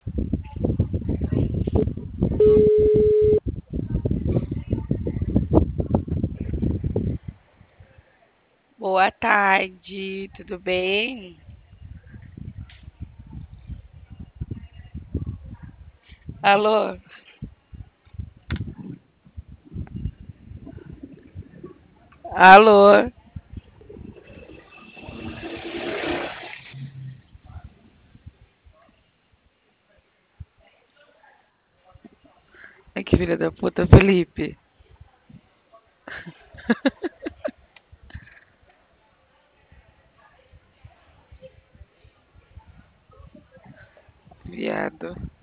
Boa tarde, tudo bem? Alô? Alô? Ai, que filha da puta, Felipe. Viado.